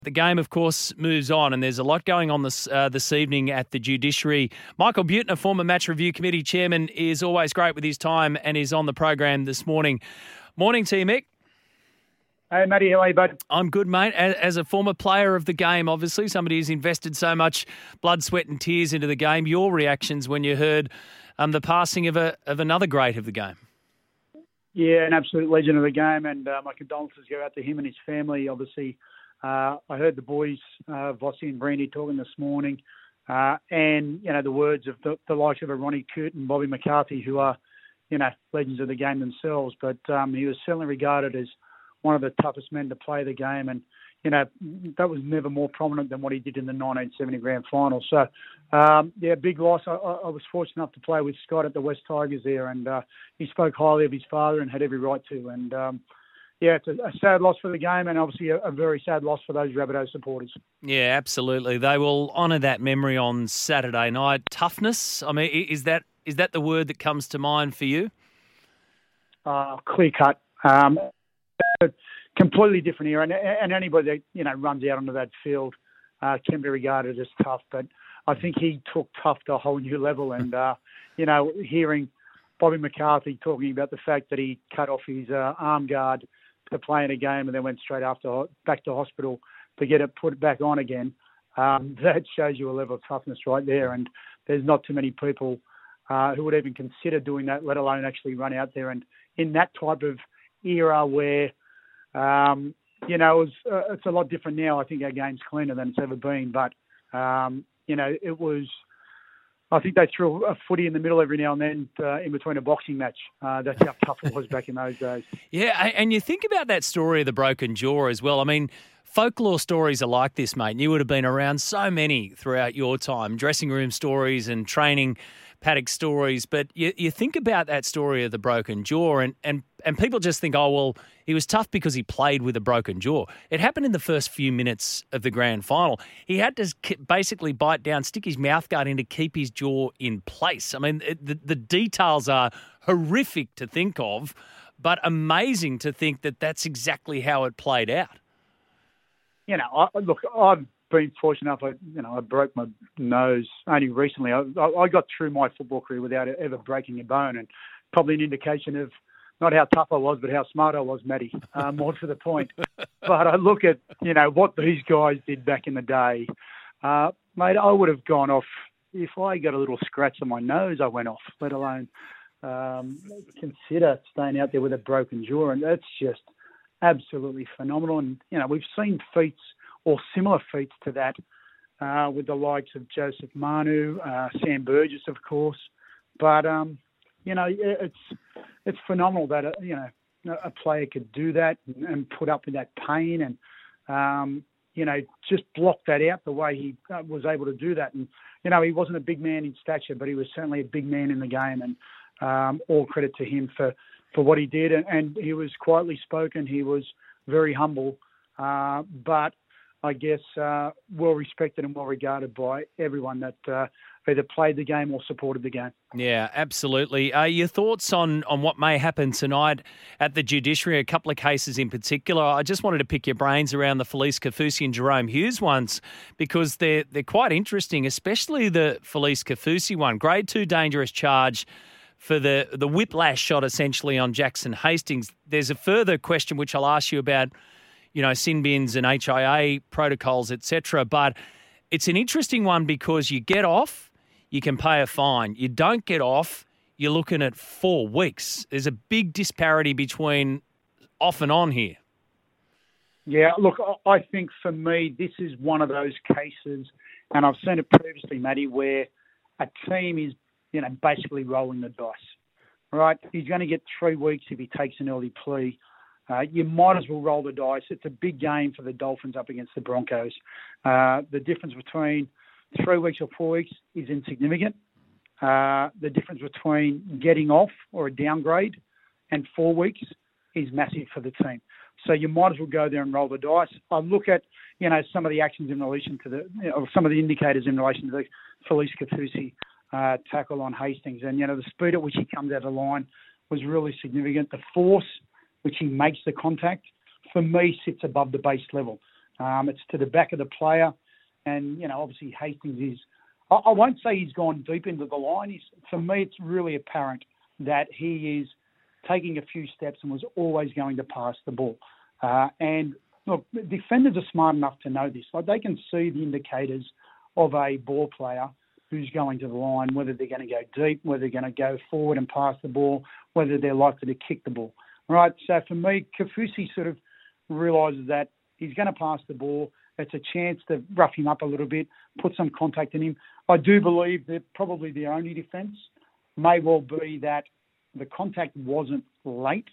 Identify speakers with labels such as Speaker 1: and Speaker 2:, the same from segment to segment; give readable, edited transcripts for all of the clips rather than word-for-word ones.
Speaker 1: The game, of course, moves on, and there's a lot going on this evening at the judiciary. Michael Butner, former Match Review Committee chairman, is always great with his time and is on the program this morning. Morning to you, Mick.
Speaker 2: Hey, Matty, how are you, bud?
Speaker 1: I'm good, mate. As a former player of the game, obviously, somebody who's invested so much blood, sweat and tears into the game, your reactions when you heard the passing of another great of the game?
Speaker 2: Yeah, an absolute legend of the game, and my condolences go out to him and his family, obviously. I heard the boys, Vossi and Brandy, talking this morning, and, the words of the likes of a Ronnie Coote and Bobby McCarthy, who are, legends of the game themselves. But he was certainly regarded as one of the toughest men to play the game, and, that was never more prominent than what he did in the 1970 Grand Final. So, big loss. I was fortunate enough to play with Scott at the West Tigers there, and he spoke highly of his father and had every right to. And, it's a sad loss for the game, and obviously a very sad loss for those Rabbitohs supporters.
Speaker 1: Yeah, absolutely. They will honour that memory on Saturday night. Toughness, I mean, is that the word that comes to mind for you?
Speaker 2: Clear cut. Completely different era, and anybody that runs out onto that field can be regarded as tough. But I think he took tough to a whole new level. And hearing Bobby McCarthy talking about the fact that he cut off his arm guard to play in a game and then went straight after back to hospital to get it put back on again, that shows you a level of toughness right there. And there's not too many people who would even consider doing that, let alone actually run out there. And in that type of era where it's a lot different now. I think our game's cleaner than it's ever been. But, it was, I think they threw a footy in the middle every now and then in between a boxing match. That's how tough it was back in those days.
Speaker 1: Yeah, and you think about that story of the broken jaw as well. I mean, folklore stories are like this, mate. And you would have been around so many throughout your time, dressing room stories and training paddock stories. But you think about that story of the broken jaw and people just think, oh, well, he was tough because he played with a broken jaw. It happened in the first few minutes of the grand final. He had to basically bite down, stick his mouth guard in to keep his jaw in place. I mean, the details are horrific to think of, but amazing to think that that's exactly how it played out.
Speaker 2: I've been fortunate enough. I broke my nose only recently. I got through my football career without ever breaking a bone, and probably an indication of not how tough I was, but how smart I was, Matty, more to the point. But I look at, what these guys did back in the day. Mate, I would have gone off. If I got a little scratch on my nose, I went off, let alone consider staying out there with a broken jaw. And that's just absolutely phenomenal. And, we've seen feats or similar feats to that with the likes of Joseph Manu, Sam Burgess, of course. But, it's phenomenal that, a player could do that and put up with that pain and, just block that out the way he was able to do that. And, he wasn't a big man in stature, but he was certainly a big man in the game. And all credit to him for what he did. And he was quietly spoken. He was very humble, but I guess well respected and well regarded by everyone that either played the game or supported the game.
Speaker 1: Yeah, absolutely. Your thoughts on what may happen tonight at the judiciary, a couple of cases in particular. I just wanted to pick your brains around the Felice Kaufusi and Jerome Hughes ones because they're quite interesting, especially the Felice Kaufusi one. Grade 2 dangerous charge for the whiplash shot essentially on Jackson Hastings. There's a further question which I'll ask you about, sin bins and HIA protocols, etc. But it's an interesting one because you get off, you can pay a fine. You don't get off, you're looking at 4 weeks. There's a big disparity between off and on here.
Speaker 2: Yeah, look, I think for me, this is one of those cases, and I've seen it previously, Matty, where a team is, basically rolling the dice, right? He's going to get 3 weeks if he takes an early plea. You might as well roll the dice. It's a big game for the Dolphins up against the Broncos. The difference between 3 weeks or 4 weeks is insignificant. The difference between getting off or a downgrade and 4 weeks is massive for the team. So you might as well go there and roll the dice. I look at, some of the actions in relation to some of the indicators in relation to the Felice Kaufusi tackle on Hastings. And, the speed at which he comes out of the line was really significant. The force which he makes the contact, for me, sits above the base level. It's to the back of the player. And, obviously Hastings is, I won't say he's gone deep into the line. For me, it's really apparent that he is taking a few steps and was always going to pass the ball. And look, defenders are smart enough to know this. Like, they can see the indicators of a ball player who's going to the line, whether they're going to go deep, whether they're going to go forward and pass the ball, whether they're likely to kick the ball. Right? So for me, Kaufusi sort of realises that he's going to pass the ball. It's a chance to rough him up a little bit, put some contact in him. I do believe that probably the only defence may well be that the contact wasn't late,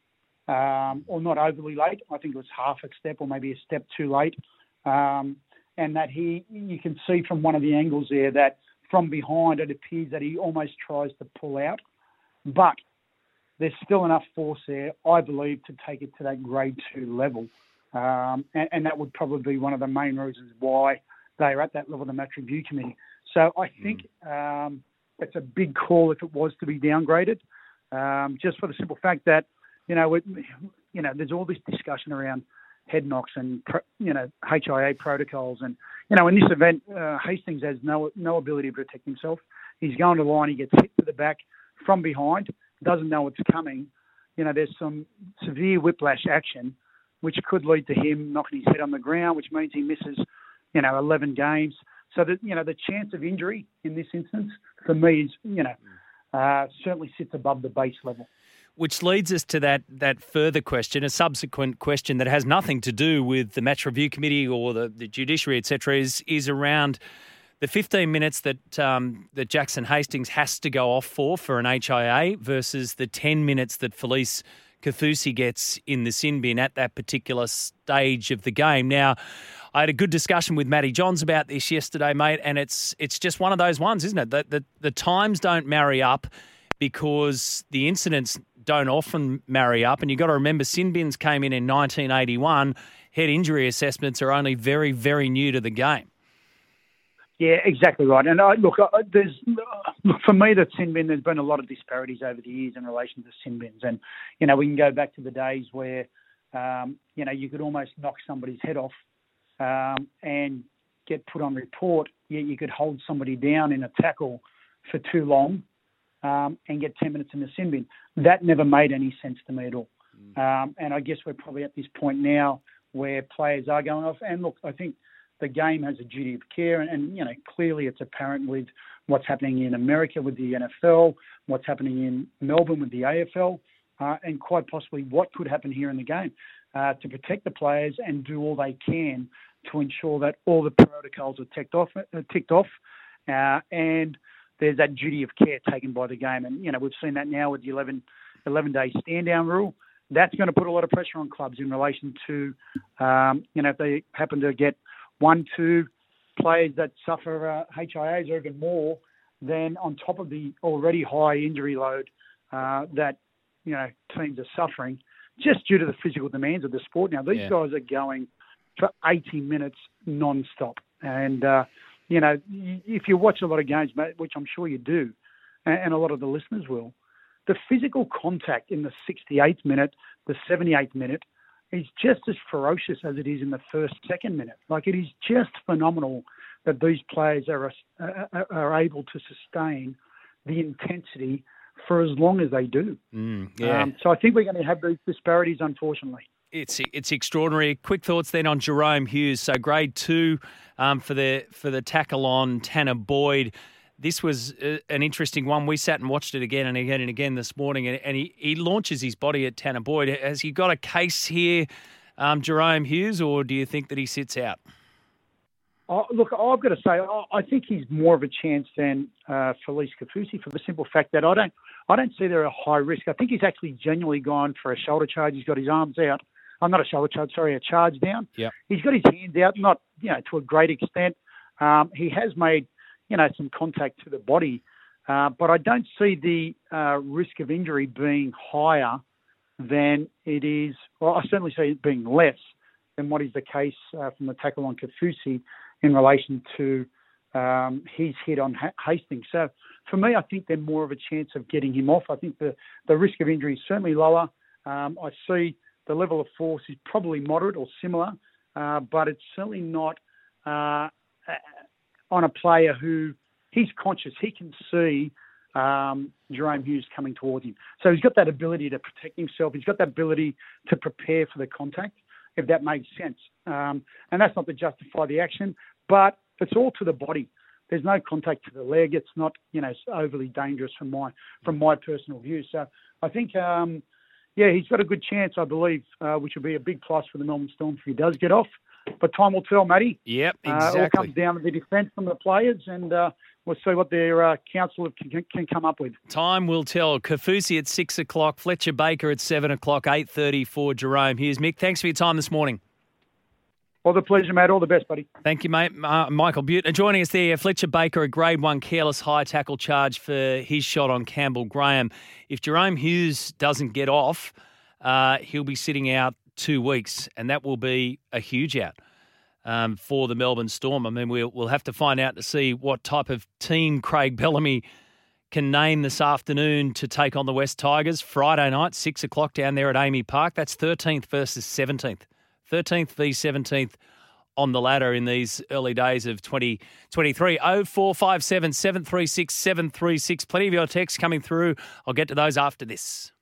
Speaker 2: or not overly late. I think it was half a step or maybe a step too late. And that you can see from one of the angles there that from behind it appears that he almost tries to pull out. But there's still enough force there, I believe, to take it to that grade 2 level. And that would probably be one of the main reasons why they are at that level of the match review committee. So I think it's a big call if it was to be downgraded, just for the simple fact that, there's all this discussion around head knocks and, HIA protocols. And, in this event, Hastings has no ability to protect himself. He's going to the line, he gets hit to the back from behind, doesn't know it's coming. There's some severe whiplash action, which could lead to him knocking his head on the ground, which means he misses, 11 games. So that, the chance of injury in this instance, for me, is, certainly sits above the base level.
Speaker 1: Which leads us to that further question, a subsequent question that has nothing to do with the match review committee or the judiciary, etc., is around the 15 minutes that Jackson Hastings has to go off for an HIA versus the 10 minutes that Felice Kaufusi gets in the sin bin at that particular stage of the game. Now, I had a good discussion with Matty Johns about this yesterday, mate, and it's just one of those ones, isn't it? That the times don't marry up because the incidents don't often marry up. And you've got to remember, sin bins came in 1981. Head injury assessments are only very, very new to the game.
Speaker 2: Yeah, exactly right. And for me, the sin bin, there's been a lot of disparities over the years in relation to sin bins. And, we can go back to the days where, you could almost knock somebody's head off and get put on report, yet you could hold somebody down in a tackle for too long and get 10 minutes in the sin bin. That never made any sense to me at all. And I guess we're probably at this point now where players are going off. And look, I think the game has a duty of care, and clearly it's apparent with what's happening in America with the NFL, what's happening in Melbourne with the AFL, and quite possibly what could happen here in the game to protect the players and do all they can to ensure that all the protocols are ticked off, and there's that duty of care taken by the game. And we've seen that now with the 11-day stand-down rule. That's going to put a lot of pressure on clubs in relation to, if they happen to get 1-2 players that suffer HIAs or even more, then on top of the already high injury load that teams are suffering, just due to the physical demands of the sport. Now, these guys are going for 80 minutes non-stop. And, if you watch a lot of games, mate, which I'm sure you do, and a lot of the listeners will, the physical contact in the 68th minute, the 78th minute, is just as ferocious as it is in the second minute. Like, it is just phenomenal that these players are able to sustain the intensity for as long as they do. So I think we're going to have these disparities, unfortunately.
Speaker 1: It's extraordinary. Quick thoughts then on Jahrome Hughes. So grade 2 for the tackle on Tanner Boyd. This was an interesting one. We sat and watched it again and again and again this morning, and he launches his body at Tanner Boyd. Has he got a case here, Jahrome Hughes, or do you think that he sits out?
Speaker 2: Look, I've got to say, I think he's more of a chance than Felice Kaufusi, for the simple fact that I don't see there a high risk. I think he's actually genuinely gone for a shoulder charge. He's got his arms out. Not a shoulder charge, sorry, a charge down.
Speaker 1: Yep.
Speaker 2: He's got his hands out, not to a great extent. He has made some contact to the body, but I don't see the risk of injury being higher than it is. Well, I certainly see it being less than what is the case from the tackle on Kaufusi in relation to his hit on Hastings. So for me, I think they're more of a chance of getting him off. I think the risk of injury is certainly lower. I see the level of force is probably moderate or similar but it's certainly not on a player who he's conscious. He can see Jahrome Hughes coming towards him. So he's got that ability to protect himself. He's got that ability to prepare for the contact, if that makes sense. And that's not to justify the action, but it's all to the body. There's no contact to the leg. It's not, overly dangerous from my personal view. So I think, he's got a good chance, I believe, which will be a big plus for the Melbourne Storm if he does get off. But time will tell, Matty.
Speaker 1: Yep, exactly.
Speaker 2: It all comes down to the defence from the players, and we'll see what their council can come up with.
Speaker 1: Time will tell. Kaufusi at 6 o'clock, Fletcher Baker at 7 o'clock, 8:30 for Jahrome Hughes. Mick, thanks for your time this morning.
Speaker 2: All the pleasure, mate. All the best, buddy.
Speaker 1: Thank you, mate. Michael Butte joining us there. Fletcher Baker, a Grade 1 careless high tackle charge for his shot on Campbell Graham. If Jahrome Hughes doesn't get off, he'll be sitting out 2 weeks, and that will be a huge out for the Melbourne Storm. I mean, we'll have to find out to see what type of team Craig Bellamy can name this afternoon to take on the West Tigers. Friday night, 6 o'clock down there at Amy Park. That's 13th versus 17th. 13th v 17th on the ladder in these early days of 2023. 0457 736 736. Plenty of your texts coming through. I'll get to those after this.